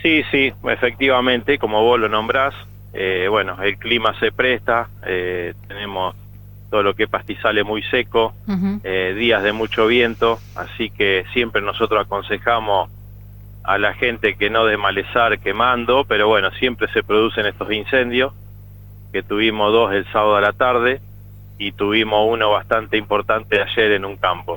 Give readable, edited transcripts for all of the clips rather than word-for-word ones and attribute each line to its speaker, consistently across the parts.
Speaker 1: Sí, sí, efectivamente, como vos lo nombrás, bueno, el clima se presta, tenemos todo lo que es pastizales muy seco, días de mucho viento, así que siempre nosotros aconsejamos a la gente que no desmalezar quemando, pero bueno, siempre se producen estos incendios, que tuvimos 2 el sábado a la tarde y tuvimos uno bastante importante ayer en un campo.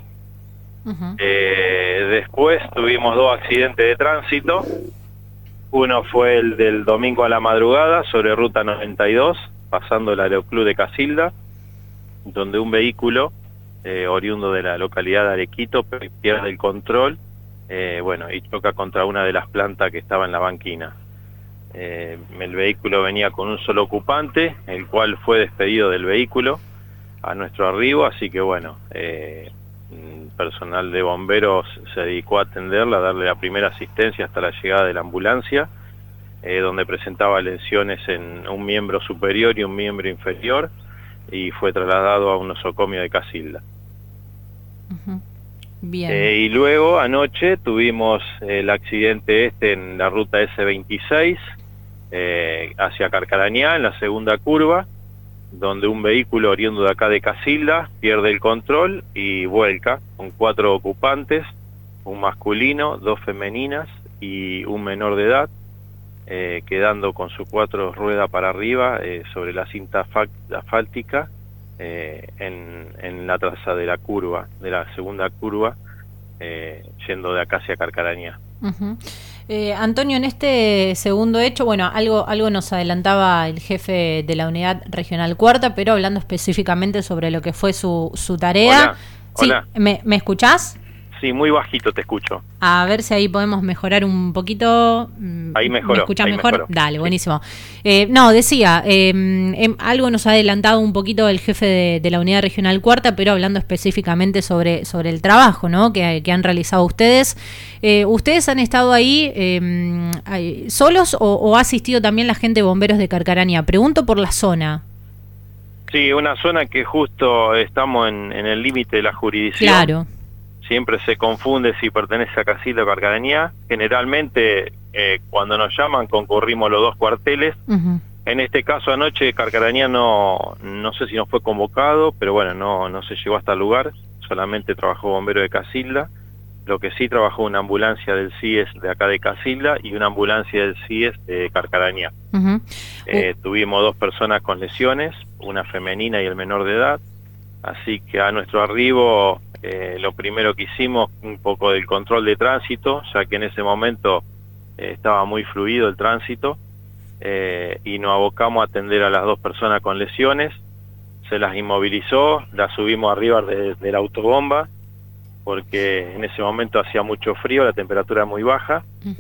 Speaker 1: Después tuvimos 2 accidentes de tránsito. Uno fue el del domingo a la madrugada sobre Ruta 92, pasando el Aeroclub de Casilda, donde un vehículo oriundo de la localidad de Arequito pierde el control, bueno, y choca contra una de las plantas que estaba en la banquina. El vehículo venía con un solo ocupante, el cual fue despedido del vehículo a nuestro arribo, así que bueno, personal de bomberos se dedicó a atenderla, a darle la primera asistencia hasta la llegada de la ambulancia, donde presentaba lesiones en un miembro superior y un miembro inferior, y fue trasladado a un nosocomio de Casilda.
Speaker 2: Bien.
Speaker 1: Y luego anoche tuvimos el accidente en la ruta S26 hacia Carcarañá, en la segunda curva, donde un vehículo oriundo de acá de Casilda pierde el control y vuelca con 4 ocupantes, un masculino, 2 femeninas y un menor de edad, quedando con sus 4 ruedas para arriba sobre la cinta asfáltica en la traza de la curva, de la segunda curva, yendo de acá hacia Carcarañá.
Speaker 2: Antonio, en este segundo hecho, bueno, algo nos adelantaba el jefe de la Unidad Regional Cuarta, pero hablando específicamente sobre lo que fue su tarea.
Speaker 1: Hola.
Speaker 2: Sí, ¿me escuchás?
Speaker 1: Sí, muy bajito te escucho.
Speaker 2: A ver si ahí podemos mejorar un poquito.
Speaker 1: Ahí mejoró.
Speaker 2: ¿Me escuchás mejor?
Speaker 1: Mejoró.
Speaker 2: Dale,
Speaker 1: sí.
Speaker 2: Buenísimo. No, decía, algo nos ha adelantado un poquito el jefe de la Unidad Regional Cuarta, pero hablando específicamente sobre el trabajo, ¿no?, que han realizado ustedes. ¿Ustedes han estado ahí solos o ha asistido también la gente de bomberos de Carcarañá? Pregunto por la zona.
Speaker 1: Sí, una zona que justo estamos en el límite de la jurisdicción.
Speaker 2: Claro.
Speaker 1: Siempre se confunde si pertenece a Casilda o Carcarañá. Generalmente, cuando nos llaman, concurrimos los 2 cuarteles. En este caso, anoche, Carcarañá no sé si nos fue convocado, pero bueno, no se llegó hasta el lugar. Solamente trabajó bombero de Casilda. Lo que sí trabajó una ambulancia del CIES de acá de Casilda y una ambulancia del CIES de Carcarañá. Tuvimos 2 personas con lesiones, una femenina y el menor de edad. Así que a nuestro arribo, lo primero que hicimos, un poco del control de tránsito, ya que en ese momento estaba muy fluido el tránsito, y nos abocamos a atender a las 2 personas con lesiones. Se las inmovilizó, las subimos arriba de la autobomba, porque en ese momento hacía mucho frío, la temperatura era muy baja,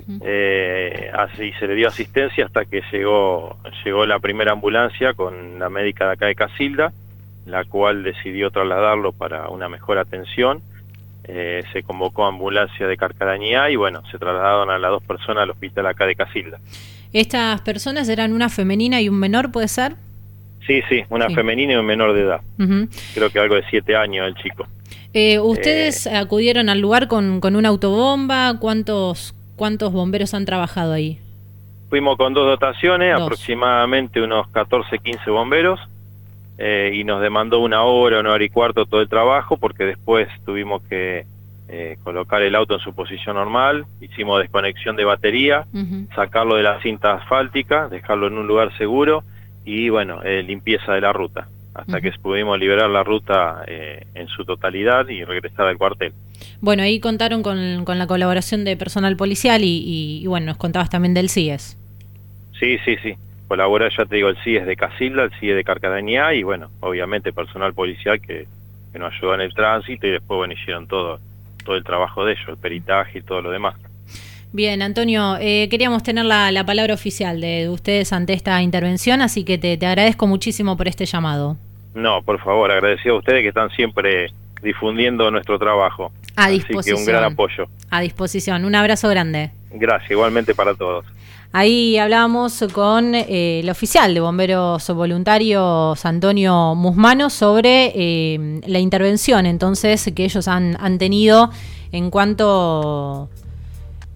Speaker 1: así se le dio asistencia hasta que llegó la primera ambulancia con la médica de acá de Casilda, la cual decidió trasladarlo para una mejor atención. Se convocó a ambulancia de Carcarañá y bueno, se trasladaron a las 2 personas al hospital acá de Casilda.
Speaker 2: ¿Estas personas eran una femenina y un menor, puede ser?
Speaker 1: Sí, una femenina y un menor de edad. Creo que algo de 7 años el chico.
Speaker 2: ¿Ustedes acudieron al lugar con una autobomba? ¿Cuántos bomberos han trabajado ahí?
Speaker 1: Fuimos con 2 dotaciones, aproximadamente unos 14, 15 bomberos. Y nos demandó 1 hora y cuarto todo el trabajo, porque después tuvimos que colocar el auto en su posición normal, hicimos desconexión de batería, sacarlo de la cinta asfáltica, dejarlo en un lugar seguro y bueno, limpieza de la ruta, hasta que pudimos liberar la ruta en su totalidad y regresar al cuartel.
Speaker 2: Bueno, ahí contaron con la colaboración de personal policial y bueno, nos contabas también del CIES.
Speaker 1: Sí. Colabora, ya te digo, el CIES de Casilda, el CIES de Carcarañá y bueno, obviamente personal policial que nos ayudó en el tránsito y después bueno, hicieron todo el trabajo de ellos, el peritaje y todo lo demás.
Speaker 2: Bien, Antonio, queríamos tener la palabra oficial de ustedes ante esta intervención, así que te agradezco muchísimo por este llamado.
Speaker 1: No, por favor, agradecido a ustedes que están siempre difundiendo nuestro trabajo.
Speaker 2: A disposición.
Speaker 1: Así que un gran apoyo.
Speaker 2: A disposición, un abrazo grande.
Speaker 1: Gracias, igualmente para todos.
Speaker 2: Ahí hablábamos con el oficial de bomberos voluntarios, Antonio Musmano, sobre la intervención entonces que ellos han tenido en cuanto